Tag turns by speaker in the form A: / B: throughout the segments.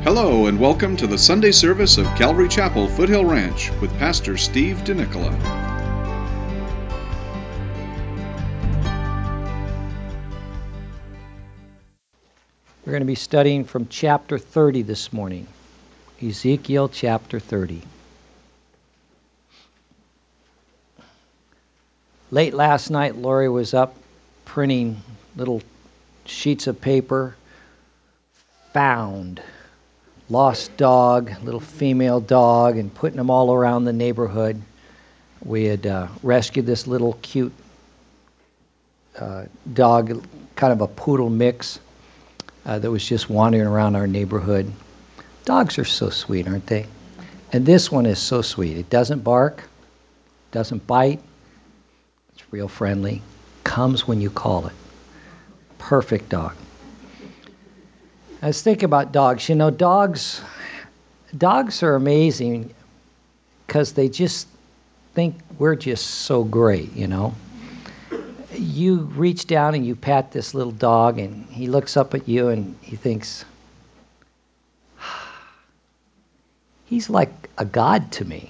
A: Hello and welcome to the Sunday service of Calvary Chapel, Foothill Ranch, with Pastor Steve DeNicola.
B: We're going to be studying from chapter 30 this morning, Ezekiel chapter 30. Late last night, Lori was up printing little sheets of paper, found, lost dog, little female dog, and putting them all around the neighborhood. We had rescued this little cute dog, kind of a poodle mix, that was just wandering around our neighborhood. Dogs are so sweet, aren't they? And this one is so sweet. It doesn't bark, doesn't bite. It's real friendly. Comes when you call it. Perfect dog. I was thinking about dogs. You know, dogs are amazing because they just think we're just so great, you know. You reach down and you pat this little dog and he looks up at you and he thinks, he's like a god to me.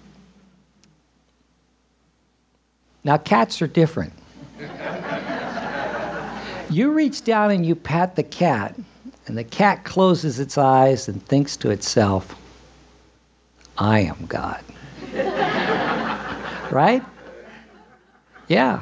B: Now, cats are different. You reach down and you pat the cat, and the cat closes its eyes and thinks to itself, I am God. Right? Yeah.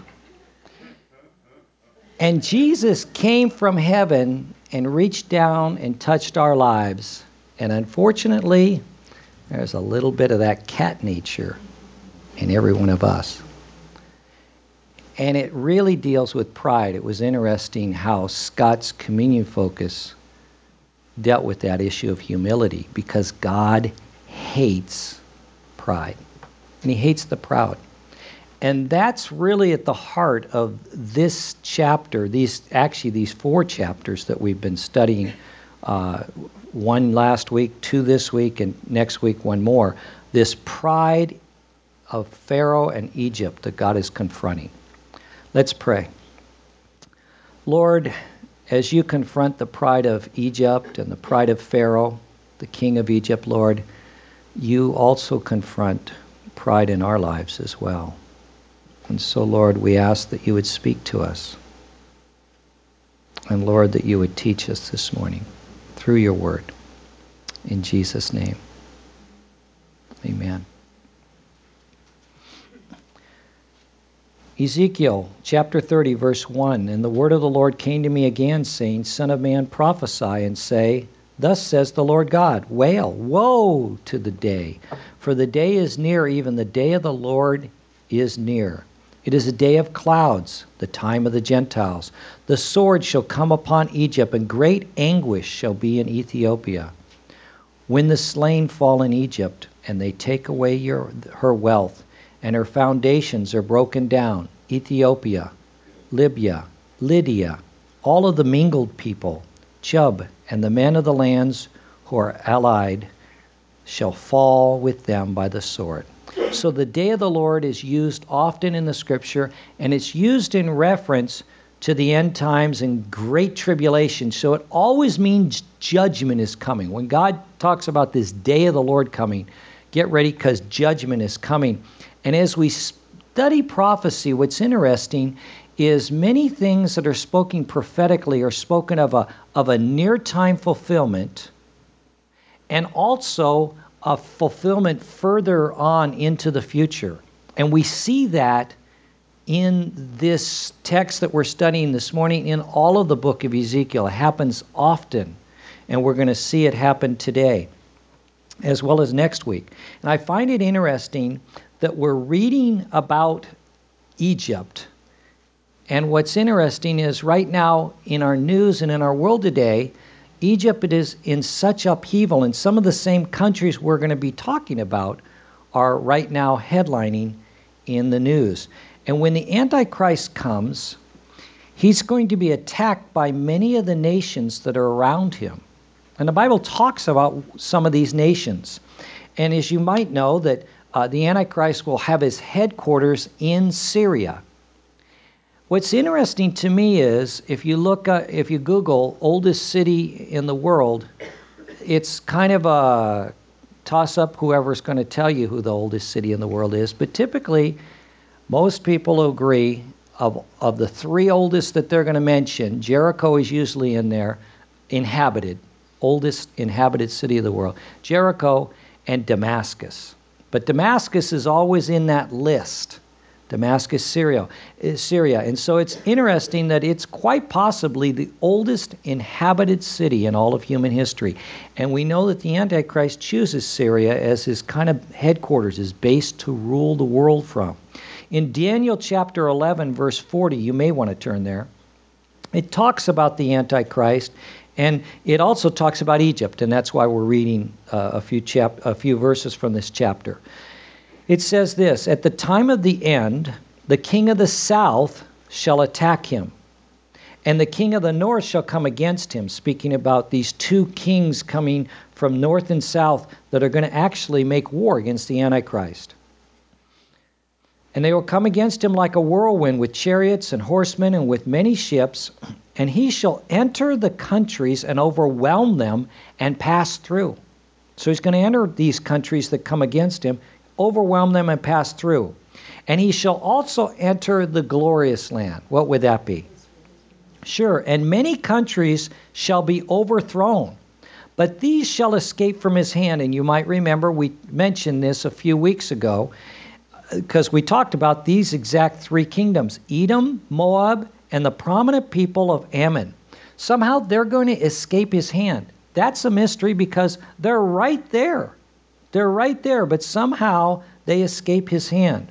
B: And Jesus came from heaven and reached down and touched our lives. And unfortunately, there's a little bit of that cat nature in every one of us. And it really deals with pride. It was interesting how Scott's communion focus dealt with that issue of humility, because God hates pride. And he hates the proud. And that's really at the heart of this chapter, these four chapters that we've been studying, one last week, two this week, and next week one more. This pride of Pharaoh and Egypt that God is confronting. Let's pray. Lord, as you confront the pride of Egypt and the pride of Pharaoh, the king of Egypt, Lord, you also confront pride in our lives as well. And so, Lord, we ask that you would speak to us. And, Lord, that you would teach us this morning through your word. In Jesus' name, amen. Ezekiel chapter 30, verse 1, And the word of the Lord came to me again, saying, Son of man, prophesy and say, Thus says the Lord God, Wail, woe to the day, for the day is near, even the day of the Lord is near. It is a day of clouds, the time of the Gentiles. The sword shall come upon Egypt, and great anguish shall be in Ethiopia. When the slain fall in Egypt, and they take away her wealth, and her foundations are broken down, Ethiopia, Libya, Lydia, all of the mingled people, Chub, and the men of the lands who are allied, shall fall with them by the sword. So the day of the Lord is used often in the scripture, and it's used in reference to the end times and great tribulation. So it always means judgment is coming. When God talks about this day of the Lord coming, get ready because judgment is coming. And as we study prophecy, what's interesting is many things that are spoken prophetically are spoken of a near-time fulfillment, and also a fulfillment further on into the future. And we see that in this text that we're studying this morning, in all of the book of Ezekiel. It happens often, and we're going to see it happen today, as well as next week. And I find it interesting that we're reading about Egypt. And what's interesting is right now in our news and in our world today, Egypt is in such upheaval, and some of the same countries we're going to be talking about are right now headlining in the news. And when the Antichrist comes, he's going to be attacked by many of the nations that are around him. And the Bible talks about some of these nations. And as you might know, that the Antichrist will have his headquarters in Syria. What's interesting to me is if you Google oldest city in the world, it's kind of a toss-up, whoever's going to tell you who the oldest city in the world is. But typically, most people agree of the three oldest that they're going to mention, Jericho is usually in there, inhabited, oldest inhabited city of the world. Jericho and Damascus. But Damascus is always in that list. Damascus, Syria. And so it's interesting that it's quite possibly the oldest inhabited city in all of human history. And we know that the Antichrist chooses Syria as his kind of headquarters, his base to rule the world from. In Daniel chapter 11, verse 40, you may want to turn there, it talks about the Antichrist, and it also talks about Egypt, and that's why we're reading a few verses from this chapter. It says this, at the time of the end, the king of the south shall attack him, and the king of the north shall come against him, speaking about these two kings coming from north and south that are going to actually make war against the Antichrist. And they will come against him like a whirlwind with chariots and horsemen and with many ships, and he shall enter the countries and overwhelm them and pass through. So he's going to enter these countries that come against him, overwhelm them and pass through. And he shall also enter the glorious land. What would that be? Sure. And many countries shall be overthrown, but these shall escape from his hand. And you might remember we mentioned this a few weeks ago, because we talked about these exact three kingdoms, Edom, Moab, and the prominent people of Ammon. Somehow they're going to escape his hand. That's a mystery because they're right there. They're right there, but somehow they escape his hand.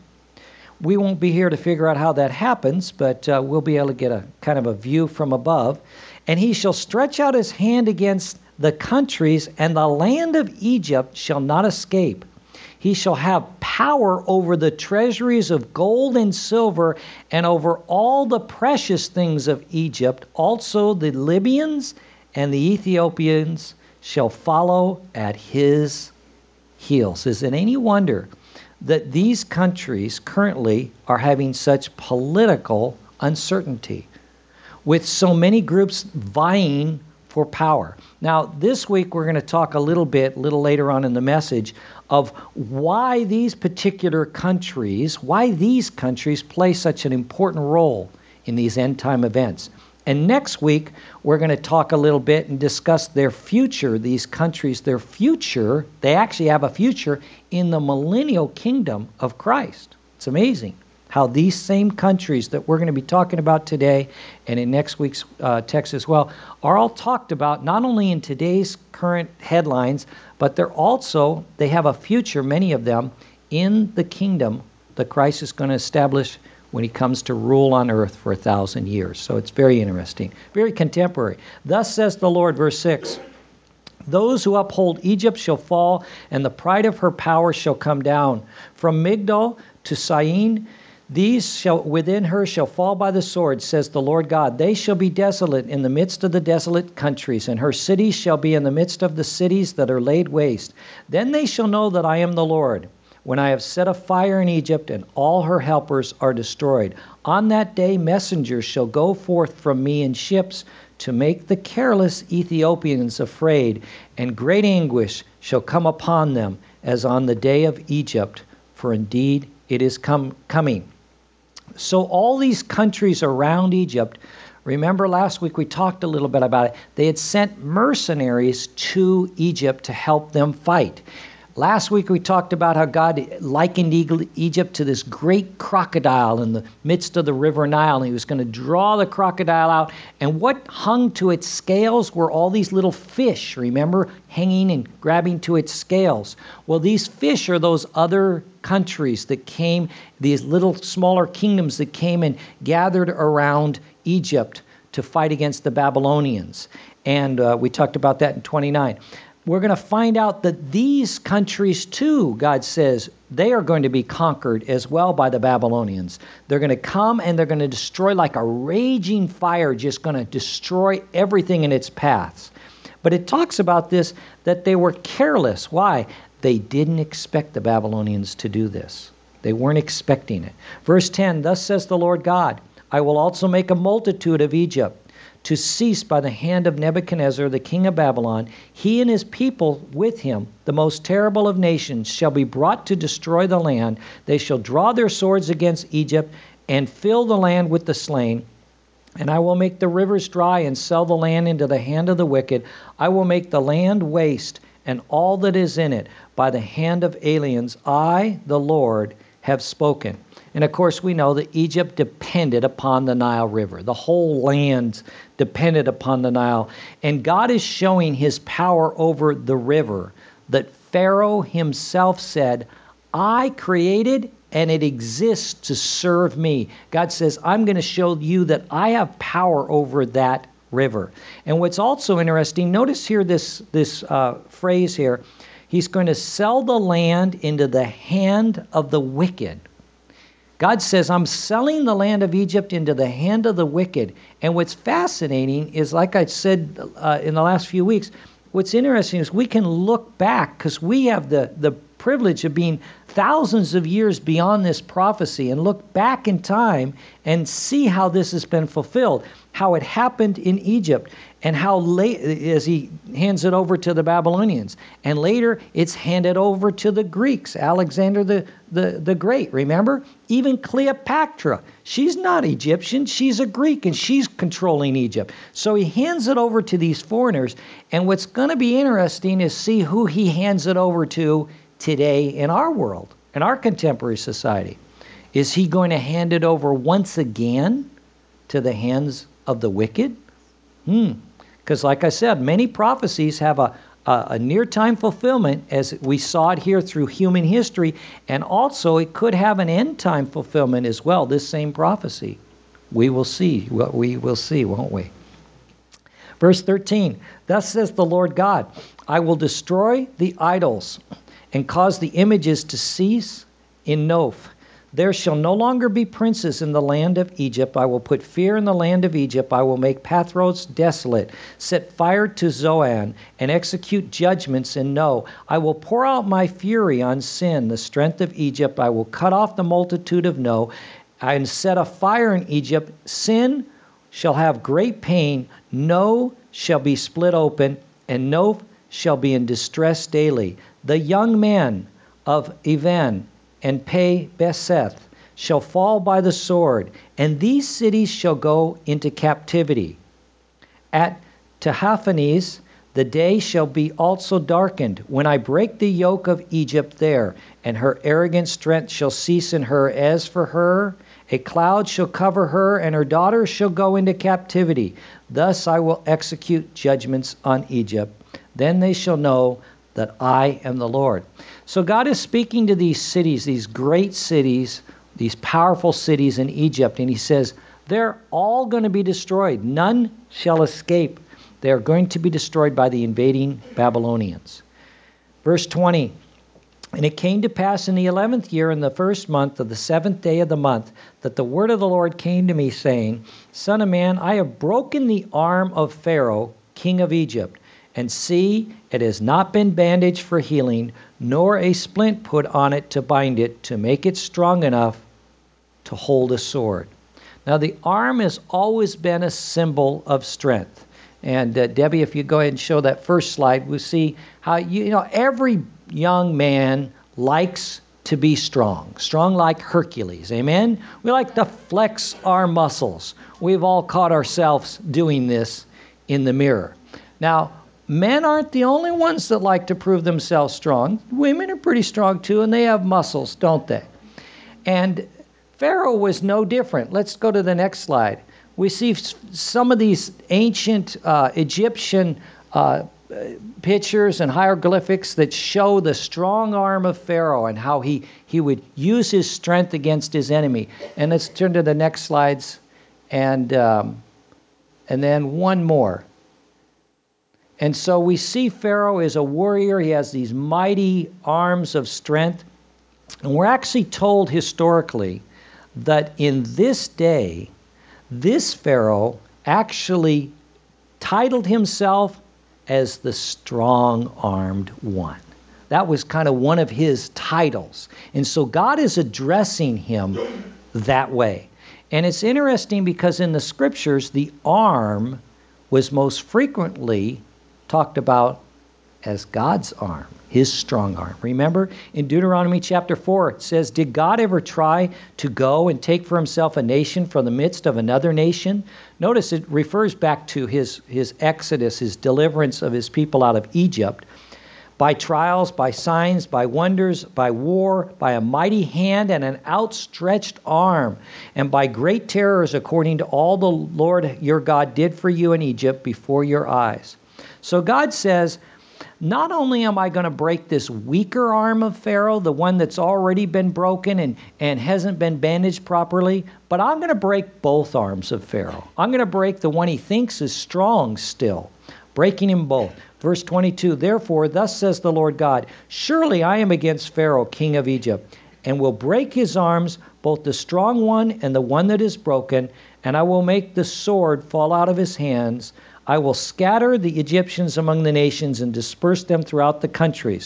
B: We won't be here to figure out how that happens, but we'll be able to get a kind of a view from above. And he shall stretch out his hand against the countries, and the land of Egypt shall not escape. He shall have power over the treasuries of gold and silver and over all the precious things of Egypt. Also the Libyans and the Ethiopians shall follow at his heels. Is it any wonder that these countries currently are having such political uncertainty, with so many groups vying for power? Now, this week we're going to talk a little later on in the message, of why these particular countries, why these countries play such an important role in these end time events. And next week, we're going to talk a little bit and discuss their future, these countries, their future. They actually have a future in the millennial kingdom of Christ. It's amazing how these same countries that we're going to be talking about today and in next week's text as well are all talked about not only in today's current headlines, but they have a future, many of them, in the kingdom that Christ is going to establish when he comes to rule on earth for 1,000 years. So it's very interesting, very contemporary. Thus says the Lord, verse 6, those who uphold Egypt shall fall, and the pride of her power shall come down. From Migdol to Syene, these within her shall fall by the sword, says the Lord God. They shall be desolate in the midst of the desolate countries, and her cities shall be in the midst of the cities that are laid waste. Then they shall know that I am the Lord, when I have set a fire in Egypt, and all her helpers are destroyed. On that day messengers shall go forth from me in ships to make the careless Ethiopians afraid, and great anguish shall come upon them as on the day of Egypt, for indeed it is coming. So all these countries around Egypt, remember last week we talked a little bit about it, they had sent mercenaries to Egypt to help them fight. Last week we talked about how God likened Egypt to this great crocodile in the midst of the river Nile, and he was going to draw the crocodile out. And what hung to its scales were all these little fish, remember, hanging and grabbing to its scales. Well, these fish are those other countries that came, these little smaller kingdoms that came and gathered around Egypt to fight against the Babylonians. And we talked about that in 29. We're going to find out that these countries too, God says, they are going to be conquered as well by the Babylonians. They're going to come and they're going to destroy like a raging fire, just going to destroy everything in its paths. But it talks about this, that they were careless. Why? They didn't expect the Babylonians to do this. They weren't expecting it. Verse 10, thus says the Lord God, I will also make a multitude of Egypt to cease by the hand of Nebuchadnezzar, the king of Babylon. He and his people with him, the most terrible of nations, shall be brought to destroy the land. They shall draw their swords against Egypt and fill the land with the slain. And I will make the rivers dry and sell the land into the hand of the wicked. I will make the land waste and all that is in it by the hand of aliens. I, the Lord, have spoken. And of course, we know that Egypt depended upon the Nile River. The whole land depended upon the Nile. And God is showing his power over the river that Pharaoh himself said, I created and it exists to serve me. God says, I'm going to show you that I have power over that river. And what's also interesting, notice here this phrase here, he's going to sell the land into the hand of the wicked. God says, I'm selling the land of Egypt into the hand of the wicked. And what's fascinating is, like I said in the last few weeks, what's interesting is we can look back, because we have the privilege of being thousands of years beyond this prophecy, and look back in time and see how this has been fulfilled, how it happened in Egypt, and how late, as he hands it over to the Babylonians, and later it's handed over to the Greeks, Alexander the Great, remember? Even Cleopatra, she's not Egyptian, she's a Greek, and she's controlling Egypt. So he hands it over to these foreigners, and what's going to be interesting is see who he hands it over to today in our world, in our contemporary society. Is he going to hand it over once again to the hands of the wicked? Because like I said, many prophecies have a near-time fulfillment, as we saw it here through human history, and also it could have an end-time fulfillment as well, this same prophecy. We will see, won't we? Verse 13, thus says the Lord God, I will destroy the idols and cause the images to cease in Noph. There shall no longer be princes in the land of Egypt. I will put fear in the land of Egypt. I will make Pathros desolate, set fire to Zoan, and execute judgments in No. I will pour out my fury on Sin, the strength of Egypt. I will cut off the multitude of No, and set a fire in Egypt. Sin shall have great pain. No shall be split open, and No shall be in distress daily. The young man of Evan and Pe Beseth shall fall by the sword, and these cities shall go into captivity. At Tahaphanes the day shall be also darkened, when I break the yoke of Egypt there, and her arrogant strength shall cease in her. As for her, a cloud shall cover her, and her daughters shall go into captivity. Thus I will execute judgments on Egypt. Then they shall know that I am the Lord. So God is speaking to these cities, these great cities, these powerful cities in Egypt, and he says, they're all going to be destroyed. None shall escape. They are going to be destroyed by the invading Babylonians. Verse 20, and it came to pass in the 11th year, in the first month of the 7th day of the month, that the word of the Lord came to me, saying, Son of man, I have broken the arm of Pharaoh, king of Egypt. And see, it has not been bandaged for healing, nor a splint put on it to bind it, to make it strong enough to hold a sword. Now, the arm has always been a symbol of strength. And Debbie, if you go ahead and show that first slide, we'll see how, every young man likes to be strong like Hercules, amen? We like to flex our muscles. We've all caught ourselves doing this in the mirror. Now, men aren't the only ones that like to prove themselves strong. Women are pretty strong too, and they have muscles, don't they? And Pharaoh was no different. Let's go to the next slide. We see some of these ancient Egyptian pictures and hieroglyphics that show the strong arm of Pharaoh and how he would use his strength against his enemy. And let's turn to the next slides, and then one more. And so we see Pharaoh is a warrior. He has these mighty arms of strength. And we're actually told historically that in this day, this Pharaoh actually titled himself as the strong-armed one. That was kind of one of his titles. And so God is addressing him that way. And it's interesting because in the scriptures, the arm was most frequently talked about as God's arm, his strong arm. Remember in Deuteronomy chapter 4, it says, did God ever try to go and take for himself a nation from the midst of another nation? Notice it refers back to his exodus, his deliverance of his people out of Egypt. By trials, by signs, by wonders, by war, by a mighty hand and an outstretched arm, and by great terrors according to all the Lord your God did for you in Egypt before your eyes. So God says, not only am I going to break this weaker arm of Pharaoh, the one that's already been broken and hasn't been bandaged properly, but I'm going to break both arms of Pharaoh. I'm going to break the one he thinks is strong still, breaking him both. Verse 22, therefore, thus says the Lord God, surely I am against Pharaoh, king of Egypt, and will break his arms, both the strong one and the one that is broken, and I will make the sword fall out of his hands. I will scatter the Egyptians among the nations and disperse them throughout the countries.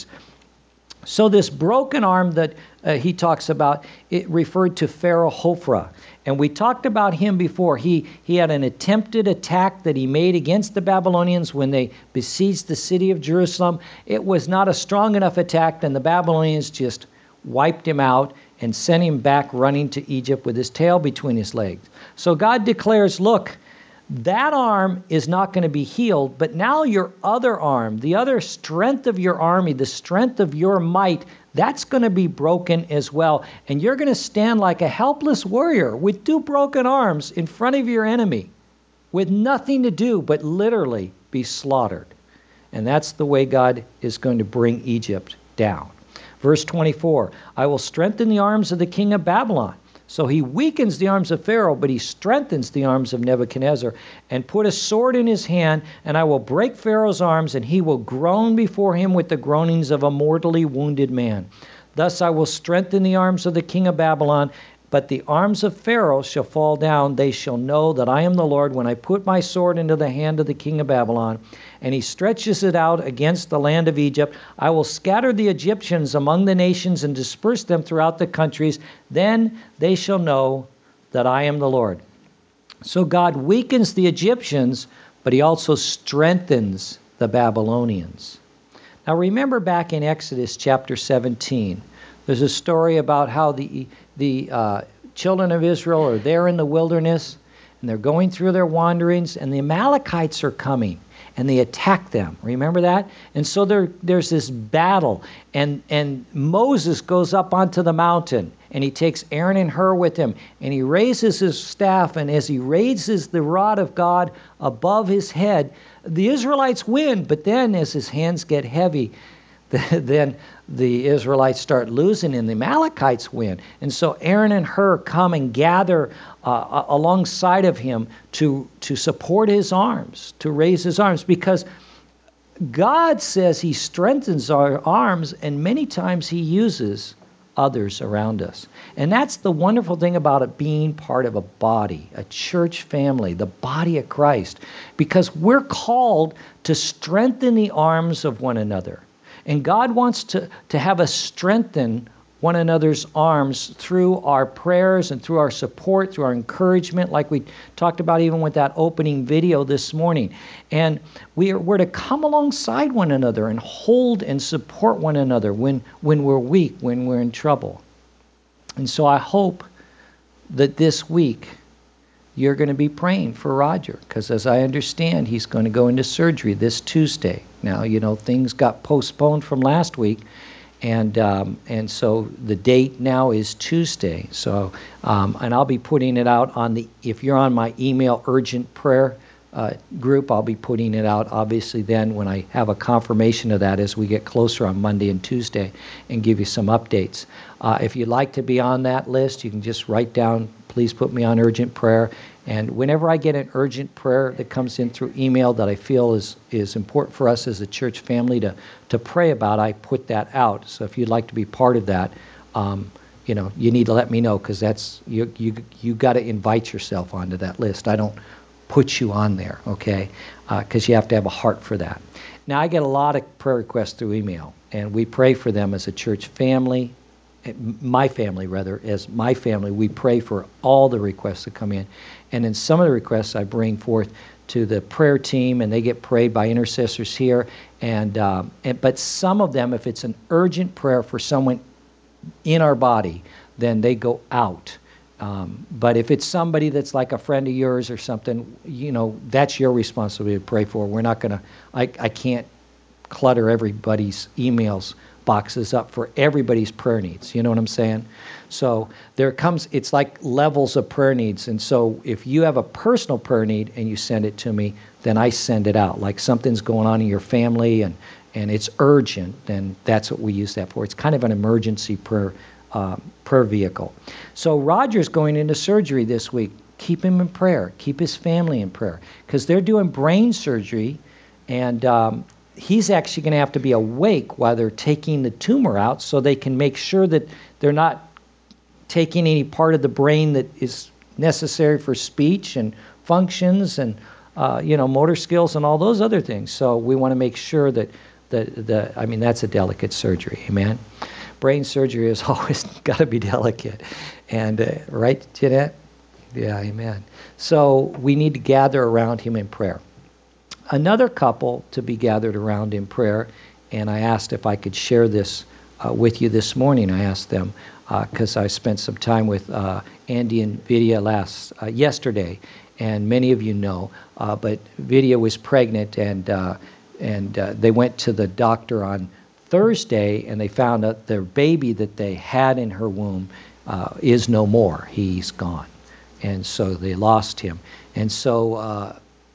B: So this broken arm that he talks about, it referred to Pharaoh Hophra. And we talked about him before. He had an attempted attack that he made against the Babylonians when they besieged the city of Jerusalem. It was not a strong enough attack, and the Babylonians just wiped him out and sent him back running to Egypt with his tail between his legs. So God declares, look, that arm is not going to be healed, but now your other arm, the other strength of your army, the strength of your might, that's going to be broken as well. And you're going to stand like a helpless warrior with two broken arms in front of your enemy with nothing to do but literally be slaughtered. And that's the way God is going to bring Egypt down. Verse 24, I will strengthen the arms of the king of Babylon. So he weakens the arms of Pharaoh, but he strengthens the arms of Nebuchadnezzar, and put a sword in his hand, and I will break Pharaoh's arms, and he will groan before him with the groanings of a mortally wounded man. Thus I will strengthen the arms of the king of Babylon, but the arms of Pharaoh shall fall down. They shall know that I am the Lord when I put my sword into the hand of the king of Babylon, and he stretches it out against the land of Egypt. I will scatter the Egyptians among the nations and disperse them throughout the countries. Then they shall know that I am the Lord. So God weakens the Egyptians, but he also strengthens the Babylonians. Now remember back in Exodus chapter 17, there's a story about how the children of Israel are there in the wilderness, and they're going through their wanderings, and the Amalekites are coming, and they attack them. Remember that? And so there's this battle, and Moses goes up onto the mountain, and he takes Aaron and Hur with him, and he raises his staff, and as he raises the rod of God above his head, the Israelites win, but then as his hands get heavy, then the Israelites start losing and the Amalekites win. And so Aaron and Hur come and gather alongside of him to support his arms, to raise his arms, because God says he strengthens our arms, and many times he uses others around us. And that's the wonderful thing about it being part of a body, a church family, the body of Christ, because we're called to strengthen the arms of one another. And God wants to have us strengthen one another's arms through our prayers and through our support, through our encouragement, like we talked about even with that opening video this morning. And we're to come alongside one another and hold and support one another when we're weak, when we're in trouble. And so I hope that this week you're going to be praying for Roger, because as I understand, he's going to go into surgery this Tuesday. Now, things got postponed from last week, and so the date now is Tuesday. So, and I'll be putting it out if you're on my email urgent prayer group, I'll be putting it out obviously then when I have a confirmation of that as we get closer on Monday and Tuesday, and give you some updates. If you'd like to be on that list, you can just write down, please put me on urgent prayer. And whenever I get an urgent prayer that comes in through email that I feel is important for us as a church family to pray about, I put that out. So if you'd like to be part of that, you need to let me know, because that's you got to invite yourself onto that list. I don't put you on there, okay? Because you have to have a heart for that. Now, I get a lot of prayer requests through email, and we pray for them as a church family. My family, we pray for all the requests that come in. And in some of the requests I bring forth to the prayer team, and they get prayed by intercessors here. But some of them, if it's an urgent prayer for someone in our body, then they go out. But if it's somebody that's like a friend of yours or something, that's your responsibility to pray for. We're not going to, I can't clutter everybody's emails boxes up for everybody's prayer needs. You know what I'm saying? So it's like levels of prayer needs. And so if you have a personal prayer need and you send it to me, then I send it out. Like something's going on in your family and it's urgent, then that's what we use that for. It's kind of an emergency prayer vehicle. So Roger's going into surgery this week. Keep him in prayer. Keep his family in prayer, because they're doing brain surgery, and he's actually going to have to be awake while they're taking the tumor out, so they can make sure that they're not taking any part of the brain that is necessary for speech and functions and motor skills and all those other things. So we want to make sure that that's a delicate surgery. Amen. Brain surgery has always got to be delicate. And right, Jeanette? Yeah, amen. So we need to gather around him in prayer. Another couple to be gathered around in prayer, and I asked if I could share this with you this morning. I asked them because I spent some time with Andy and Vidya yesterday, and many of you know, but Vidya was pregnant, and they went to the doctor on Thursday, and they found out their baby that they had in her womb is no more. He's gone. And so they lost him. And so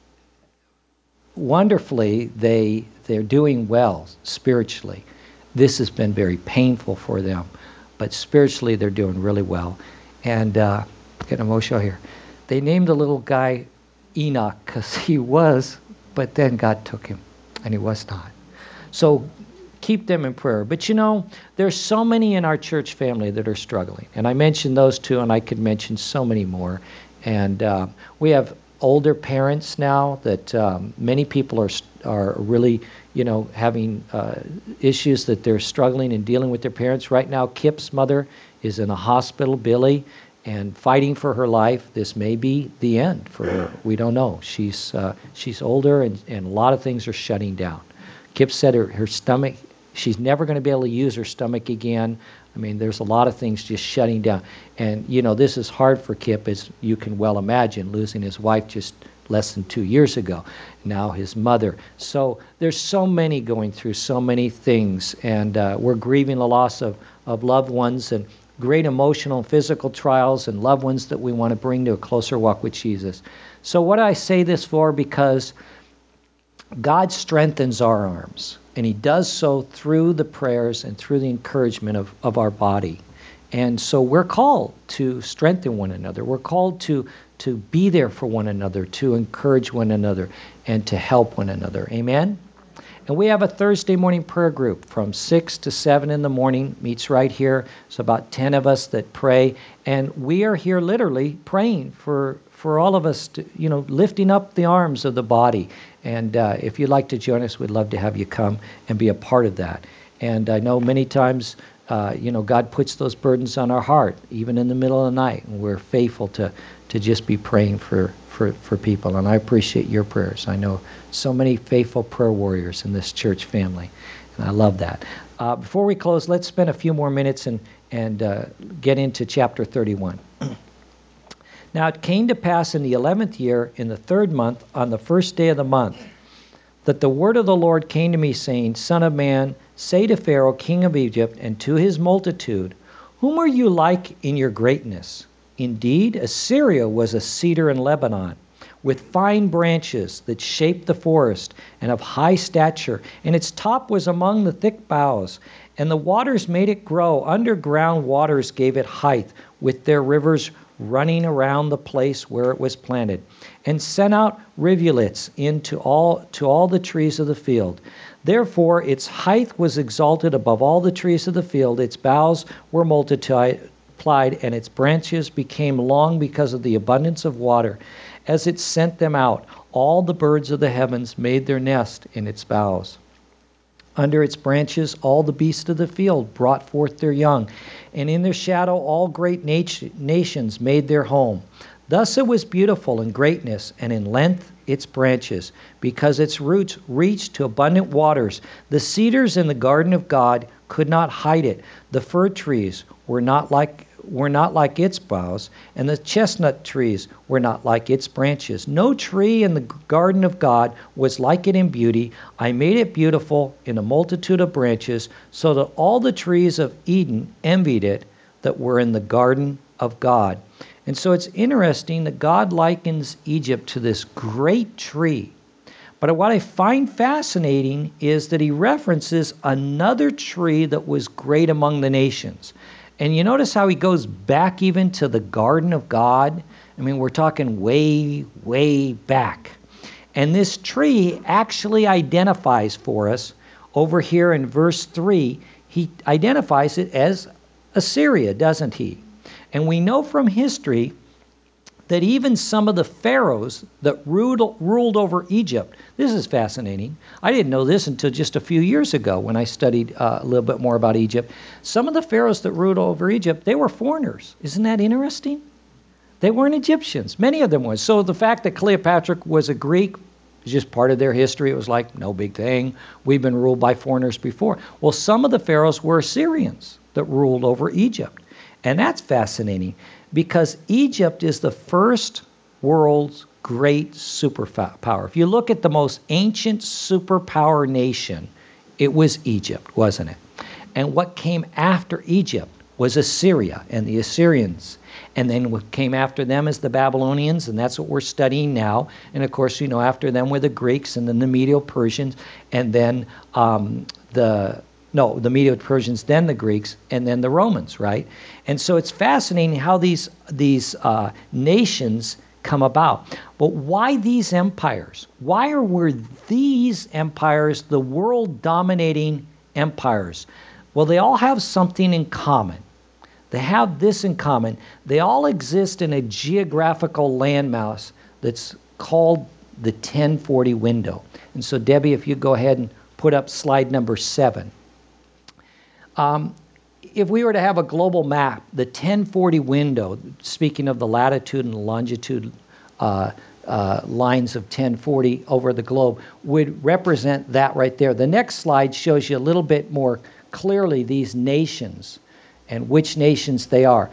B: wonderfully, they're doing well spiritually. This has been very painful for them, but spiritually they're doing really well. And get emotional here. They named the little guy Enoch because he was, but then God took him, and he was not. So keep them in prayer. But there's so many in our church family that are struggling. And I mentioned those two, and I could mention so many more. And we have older parents now that many people are really, having issues that they're struggling and dealing with their parents. Right now, Kip's mother is in a hospital, Billy, and fighting for her life. This may be the end for her. We don't know. She's older, and a lot of things are shutting down. Kip said her stomach, she's never going to be able to use her stomach again. I mean, there's a lot of things just shutting down. And, this is hard for Kip, as you can well imagine, losing his wife just less than 2 years ago. Now his mother. So there's so many going through so many things. And we're grieving the loss of loved ones, and great emotional and physical trials, and loved ones that we want to bring to a closer walk with Jesus. So what I say this for, because God strengthens our arms, and he does so through the prayers and through the encouragement of our body. And so we're called to strengthen one another. We're called to be there for one another, to encourage one another, and to help one another. Amen? And we have a Thursday morning prayer group from 6 to 7 in the morning, meets right here. It's about 10 of us that pray, and we are here literally praying for all of us, to, lifting up the arms of the body. And if you'd like to join us, we'd love to have you come and be a part of that. And I know many times, God puts those burdens on our heart, even in the middle of the night, and we're faithful to just be praying for people. And I appreciate your prayers. I know so many faithful prayer warriors in this church family, and I love that. Before we close, let's spend a few more minutes and get into chapter 31. Now it came to pass in the 11th year, in the 3rd month, on the 1st day of the month, that the word of the Lord came to me, saying, Son of man, say to Pharaoh, king of Egypt, and to his multitude, whom are you like in your greatness? Indeed, Assyria was a cedar in Lebanon, with fine branches that shaped the forest, and of high stature, and its top was among the thick boughs. And the waters made it grow. Underground waters gave it height, with their rivers running around the place where it was planted, and sent out rivulets to all the trees of the field. Therefore its height was exalted above all the trees of the field. Its boughs were multiplied, and its branches became long because of the abundance of water. As it sent them out, all the birds of the heavens made their nest in its boughs. Under its branches all the beasts of the field brought forth their young, and in their shadow all great nations made their home. Thus it was beautiful in greatness, and in length, its branches, because its roots reached to abundant waters. The cedars in the garden of God could not hide it. The fir trees were not like its boughs, and the chestnut trees were not like its branches. No tree in the garden of God was like it in beauty. I made it beautiful in a multitude of branches, so that all the trees of Eden envied it that were in the garden of God. And so it's interesting that God likens Egypt to this great tree. But what I find fascinating is that he references another tree that was great among the nations. And you notice how he goes back even to the garden of God? I mean, we're talking way, way back. And this tree actually identifies for us over here in verse 3. He identifies it as Assyria, doesn't he? And we know from history that even some of the pharaohs that ruled over Egypt, this is fascinating. I didn't know this until just a few years ago when I studied a little bit more about Egypt. Some of the pharaohs that ruled over Egypt, they were foreigners. Isn't that interesting? They weren't Egyptians. Many of them were. So the fact that Cleopatra was a Greek is just part of their history. It was like, no big thing. We've been ruled by foreigners before. Well, some of the pharaohs were Assyrians that ruled over Egypt. And that's fascinating because Egypt is the first world's great superpower. If you look at the most ancient superpower nation, it was Egypt, wasn't it? And what came after Egypt was Assyria and the Assyrians. And then what came after them is the Babylonians, and that's what we're studying now. And of course, you know, after them were the Greeks, and then the Medo-Persians, and then the Medo-Persians, then the Greeks, and then the Romans, right? And so it's fascinating how these nations come about. But why these empires? Why were these empires the world-dominating empires? Well, they all have something in common. They have this in common. They all exist in a geographical landmass that's called the 1040 window. And so, Debbie, if you go ahead and put up slide number 7. If we were to have a global map, the 1040 window, speaking of the latitude and longitude lines of 1040 over the globe, would represent that right there. The next slide shows you a little bit more clearly these nations and which nations they are.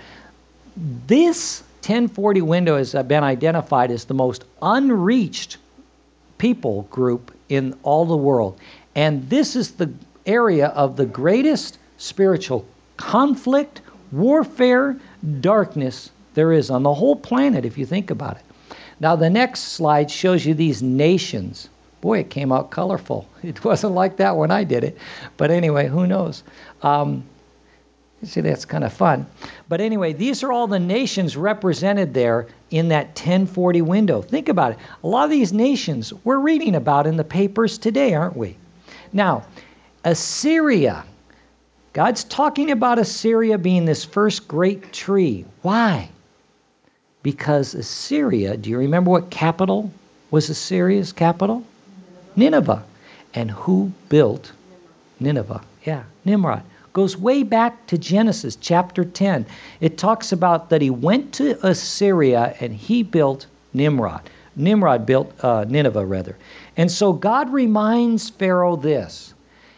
B: This 1040 window has been identified as the most unreached people group in all the world. And this is the area of the greatest spiritual conflict, warfare, darkness there is on the whole planet, if you think about it. Now, the next slide shows you these nations. Boy, it came out colorful. It wasn't like that when I did it. But anyway, who knows? You see, that's kind of fun. But anyway, these are all the nations represented there in that 1040 window. Think about it. A lot of these nations we're reading about in the papers today, aren't we? Now, Assyria. God's talking about Assyria being this first great tree. Why? Because Assyria, do you remember what capital was Assyria's capital? Nineveh. And who built Nineveh? Yeah, Nimrod. Goes way back to Genesis chapter 10. It talks about that he went to Assyria and he built Nimrod. Nimrod built Nineveh, rather. And so God reminds Pharaoh this.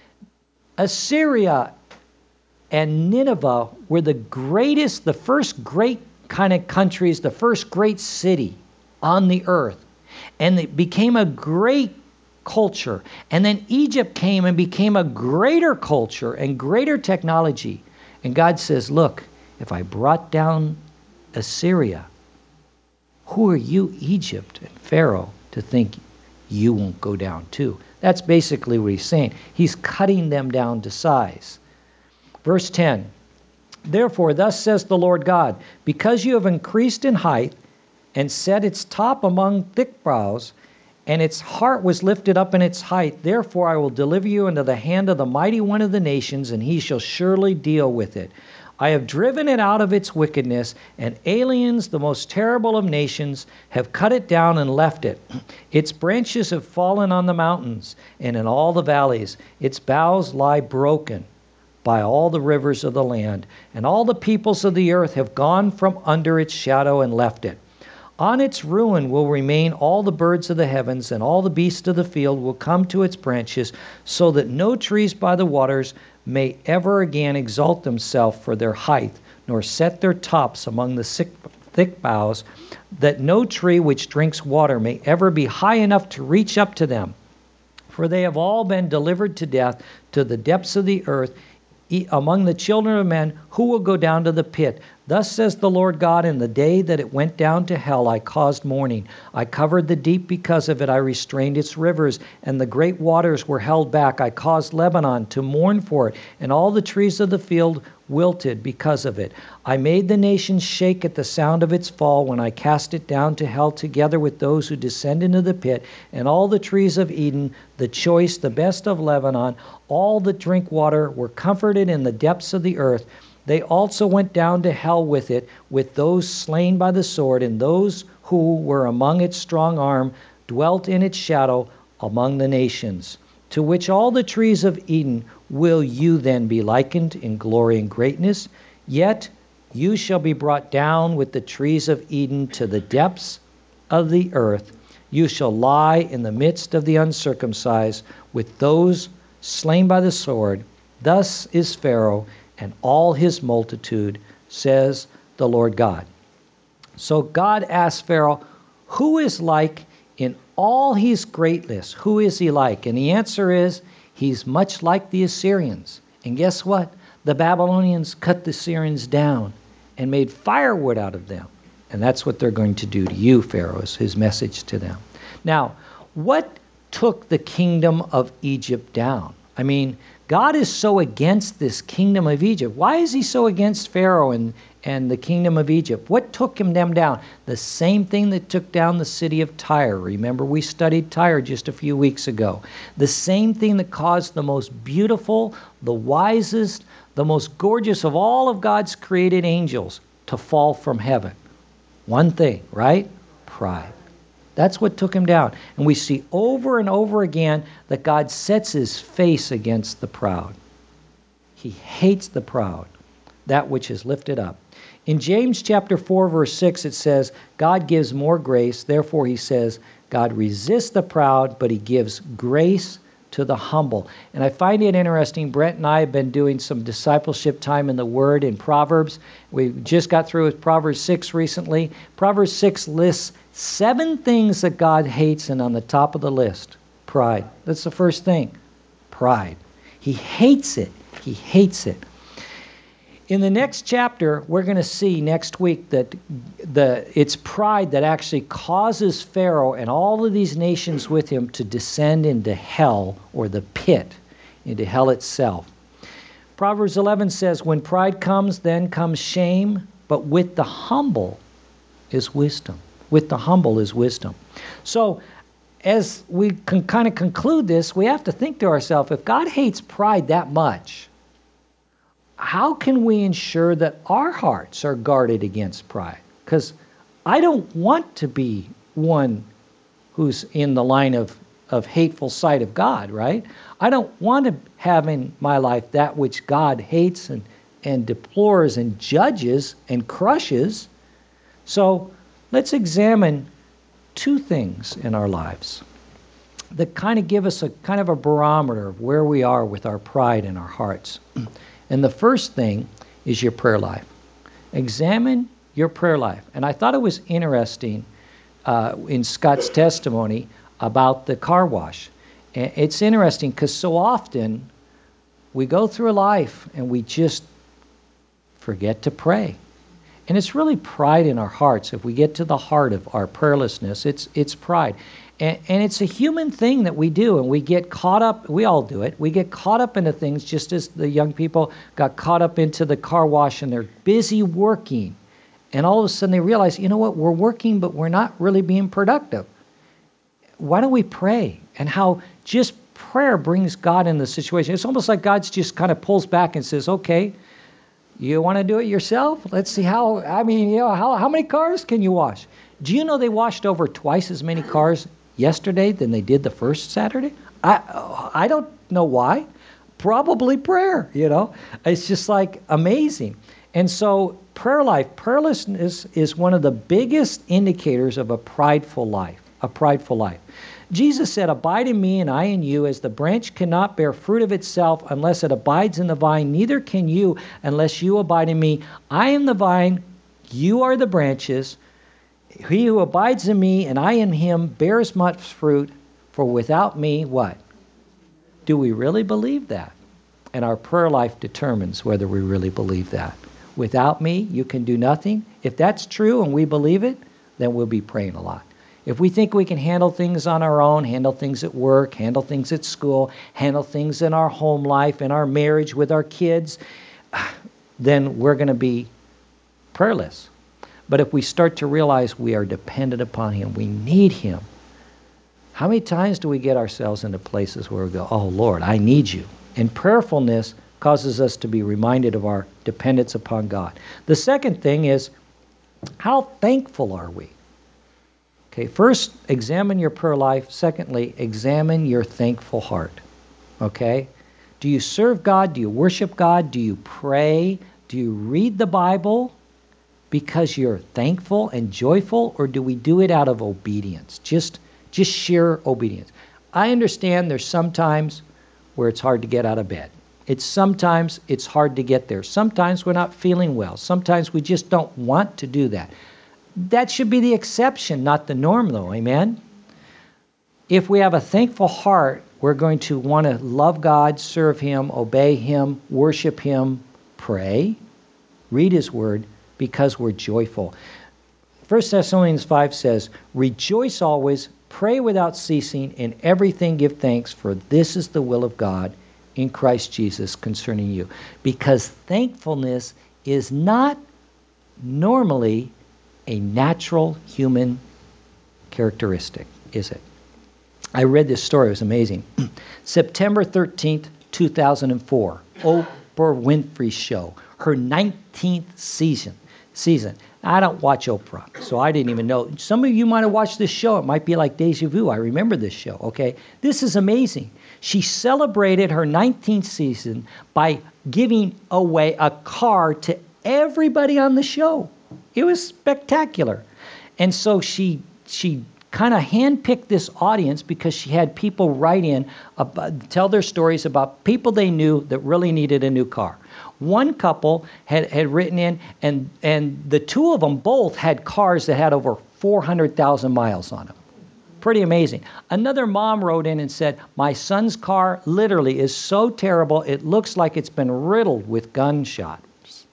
B: Assyria and Nineveh were the greatest, the first great kind of countries, the first great city on the earth. And it became a great culture. And then Egypt came and became a greater culture and greater technology. And God says, look, if I brought down Assyria, who are you, Egypt and Pharaoh, to think you won't go down too? That's basically what he's saying. He's cutting them down to size. Verse 10, therefore, thus says the Lord God, because you have increased in height and set its top among thick boughs, and its heart was lifted up in its height, therefore I will deliver you into the hand of the mighty one of the nations, and he shall surely deal with it. I have driven it out of its wickedness, and aliens, the most terrible of nations, have cut it down and left it. Its branches have fallen on the mountains and in all the valleys. Its boughs lie broken by all the rivers of the land, and all the peoples of the earth have gone from under its shadow and left it. On its ruin will remain all the birds of the heavens, and all the beasts of the field will come to its branches, so that no trees by the waters may ever again exalt themselves for their height, nor set their tops among the thick boughs, that no tree which drinks water may ever be high enough to reach up to them. For they have all been delivered to death, to the depths of the earth, among the children of men, who will go down to the pit. Thus says the Lord God, in the day that it went down to hell, I caused mourning. I covered the deep because of it. I restrained its rivers, and the great waters were held back. I caused Lebanon to mourn for it, and all the trees of the field wilted because of it. I made the nations shake at the sound of its fall when I cast it down to hell together with those who descend into the pit, and all the trees of Eden, the choice, the best of Lebanon, all that drink water, were comforted in the depths of the earth. They also went down to hell with it, with those slain by the sword, and those who were among its strong arm dwelt in its shadow among the nations. To which all the trees of Eden will you then be likened in glory and greatness? Yet you shall be brought down with the trees of Eden to the depths of the earth. You shall lie in the midst of the uncircumcised with those slain by the sword. Thus is Pharaoh and all his multitude, says the Lord God. So God asked Pharaoh, who is like in all his greatness? Who is he like? And the answer is, he's much like the Assyrians. And guess what? The Babylonians cut the Assyrians down and made firewood out of them. And that's what they're going to do to you, Pharaoh, is his message to them. Now, what took the kingdom of Egypt down? I mean, God is so against this kingdom of Egypt. Why is he so against Pharaoh and the kingdom of Egypt? What took them down? The same thing that took down the city of Tyre. Remember, we studied Tyre just a few weeks ago. The same thing that caused the most beautiful, the wisest, the most gorgeous of all of God's created angels to fall from heaven. One thing, right? Pride. That's what took him down. And we see over and over again that God sets his face against the proud. He hates the proud, that which is lifted up. In James chapter 4, verse 6, it says, God gives more grace. Therefore, he says, God resists the proud, but he gives grace to the humble. And I find it interesting. Brent and I have been doing some discipleship time in the Word in Proverbs. We just got through with Proverbs 6 recently. Proverbs 6 lists 7 things that God hates, and on the top of the list, pride. That's the first thing. Pride. He hates it. He hates it. In the next chapter, we're going to see next week that it's pride that actually causes Pharaoh and all of these nations with him to descend into hell, or the pit, into hell itself. Proverbs 11 says, when pride comes, then comes shame, but with the humble is wisdom. With the humble is wisdom. So as we can kind of conclude this, we have to think to ourselves, if God hates pride that much, how can we ensure that our hearts are guarded against pride? Because I don't want to be one who's in the line of hateful sight of God, right? I don't want to have in my life that which God hates and deplores and judges and crushes. So let's examine 2 things in our lives that kind of give us a kind of a barometer of where we are with our pride in our hearts. And the first thing is your prayer life. Examine your prayer life. And I thought it was interesting in Scott's testimony about the car wash. It's interesting because so often we go through life and we just forget to pray. And it's really pride in our hearts. If we get to the heart of our prayerlessness, it's pride. And it's a human thing that we do, and we get caught up, we all do it, we get caught up into things just as the young people got caught up into the car wash and they're busy working. And all of a sudden they realize, you know what, we're working, but we're not really being productive. Why don't we pray? And how just prayer brings God in the situation. It's almost like God just kind of pulls back and says, okay, you want to do it yourself? Let's see how many cars can you wash? Do you know they washed over twice as many cars yesterday than they did the first Saturday? I don't know why. Probably prayer, It's just like amazing. And so prayer life, prayerlessness is one of the biggest indicators of a prideful life, Jesus said, "Abide in me and I in you, as the branch cannot bear fruit of itself unless it abides in the vine, neither can you unless you abide in me. I am the vine, you are the branches. He who abides in me and I in him bears much fruit, for without me," what? Do we really believe that? And our prayer life determines whether we really believe that. Without me, you can do nothing. If that's true and we believe it, then we'll be praying a lot. If we think we can handle things on our own, handle things at work, handle things at school, handle things in our home life, in our marriage, with our kids, then we're going to be prayerless. But if we start to realize we are dependent upon him, we need him. How many times do we get ourselves into places where we go, "Oh Lord, I need you"? And prayerfulness causes us to be reminded of our dependence upon God. The second thing is, how thankful are we? Okay, first, examine your prayer life. Secondly, examine your thankful heart. Okay? Do you serve God? Do you worship God? Do you pray? Do you read the Bible because you're thankful and joyful? Or do we do it out of obedience? Just sheer obedience. I understand there's sometimes where it's hard to get out of bed. Sometimes it's hard to get there. Sometimes we're not feeling well. Sometimes we just don't want to do that. That should be the exception, not the norm, though. Amen? If we have a thankful heart, we're going to want to love God, serve him, obey him, worship him, pray, read his word, because we're joyful. 1 Thessalonians 5 says, "Rejoice always, pray without ceasing, in everything give thanks, for this is the will of God in Christ Jesus concerning you." Because thankfulness is not normally a natural human characteristic, is it? I read this story. It was amazing. September 13th, 2004, Oprah Winfrey Show, her 19th season. I don't watch Oprah, so I didn't even know. Some of you might have watched this show. It might be like deja vu. I remember this show, okay? This is amazing. She celebrated her 19th season by giving away a car to everybody on the show. It was spectacular. And so she kind of handpicked this audience because she had people write in, tell their stories about people they knew that really needed a new car. One couple had written in, and the two of them both had cars that had over 400,000 miles on them. Pretty amazing. Another mom wrote in and said, "My son's car literally is so terrible, it looks like it's been riddled with gunshots."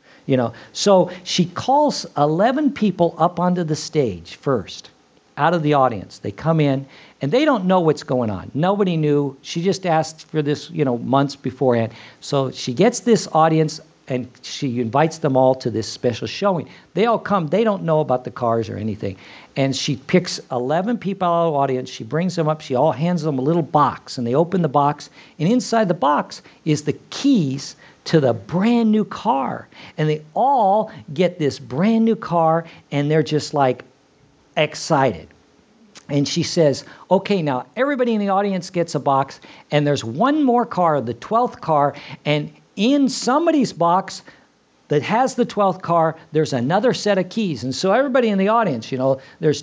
B: So she calls 11 people up onto the stage first, out of the audience. They come in, and they don't know what's going on. Nobody knew. She just asked for this, months beforehand. So she gets this audience, and she invites them all to this special showing. They all come. They don't know about the cars or anything. And she picks 11 people out of the audience. She brings them up. She all hands them a little box, and they open the box. And inside the box is the keys to the brand new car. And they all get this brand new car, and they're just like excited. And she says, "Okay, now everybody in the audience gets a box, and there's one more car, the 12th car, and in somebody's box that has the 12th car, there's another set of keys." And so everybody in the audience, there's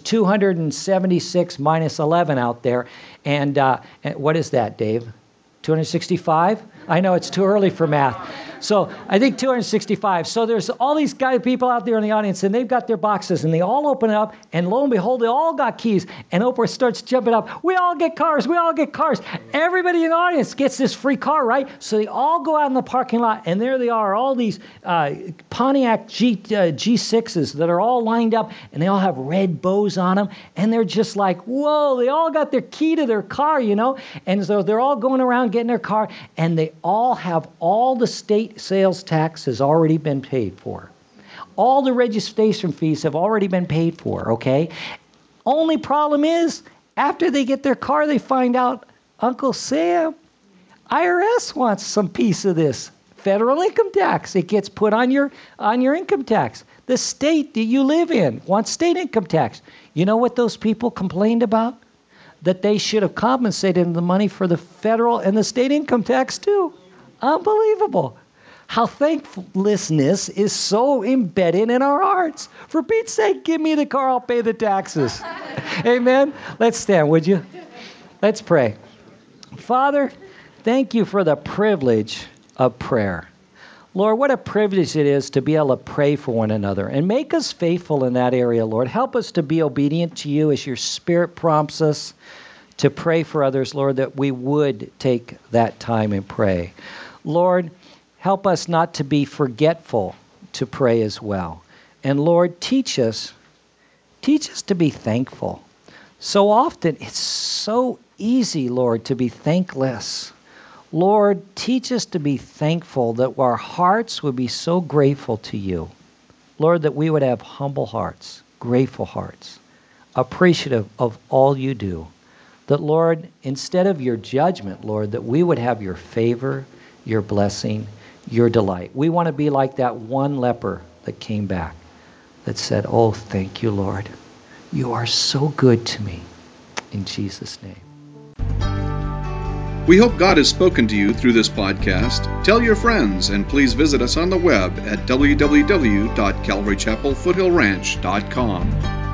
B: 276 minus 11 out there. And what is that, Dave? 265? I know it's too early for math. So I think 265. So there's all these people out there in the audience, and they've got their boxes, and they all open it up, and lo and behold, they all got keys. And Oprah starts jumping up. "We all get cars. We all get cars." Everybody in the audience gets this free car, right? So they all go out in the parking lot, and there they are, all these Pontiac G6s that are all lined up, and they all have red bows on them, and they're just like, whoa, they all got their key to their car, And so they're all going around getting their car, and they all have all the state sales tax has already been paid for. All the registration fees have already been paid for, okay? Only problem is, after they get their car, they find out, Uncle Sam, IRS wants some piece of this federal income tax. It gets put on your income tax. The state that you live in wants state income tax. You know what those people complained about? That they should have compensated the money for the federal and the state income tax too. Unbelievable. how thanklessness is so embedded in our hearts. For Pete's sake, give me the car, I'll pay the taxes. Amen? Let's stand, would you? Let's pray. Father, thank you for the privilege of prayer. Lord, what a privilege it is to be able to pray for one another, and make us faithful in that area, Lord. Help us to be obedient to you as your Spirit prompts us to pray for others, Lord, that we would take that time and pray. Lord, help us not to be forgetful to pray as well. And Lord, teach us to be thankful. So often it's so easy, Lord, to be thankless. Lord, teach us to be thankful, that our hearts would be so grateful to you. Lord, that we would have humble hearts, grateful hearts, appreciative of all you do. That, Lord, instead of your judgment, Lord, that we would have your favor, your blessing, your delight. We want to be like that one leper that came back, that said, oh, thank you, Lord. You are so good to me. In Jesus' name.
A: We hope God has spoken to you through this podcast. Tell your friends, and please visit us on the web at www.calvarychapelfoothillranch.com.